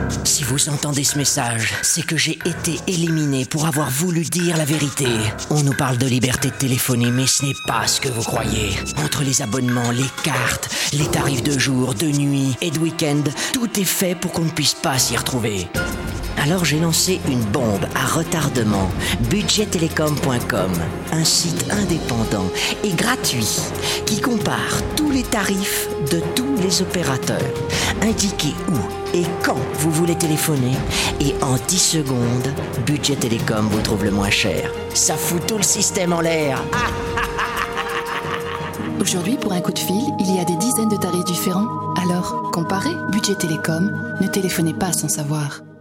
Si vous entendez ce message, c'est que j'ai été éliminé pour avoir voulu dire la vérité. On nous parle de liberté de téléphoner, mais ce n'est pas ce que vous croyez. Entre les abonnements, les cartes, les tarifs de jour, de nuit et de week-end, tout est fait pour qu'on ne puisse pas s'y retrouver. Alors j'ai lancé une bombe à retardement, budgettelecom.com, un site indépendant et gratuit qui compare tous les tarifs de tous les opérateurs. Indiquez où et quand vous voulez téléphoner et en 10 secondes, Budget Télécom vous trouve le moins cher. Ça fout tout le système en l'air. Aujourd'hui, pour un coup de fil, il y a des dizaines de tarifs différents. Alors, comparez Budget Télécom, ne téléphonez pas sans savoir.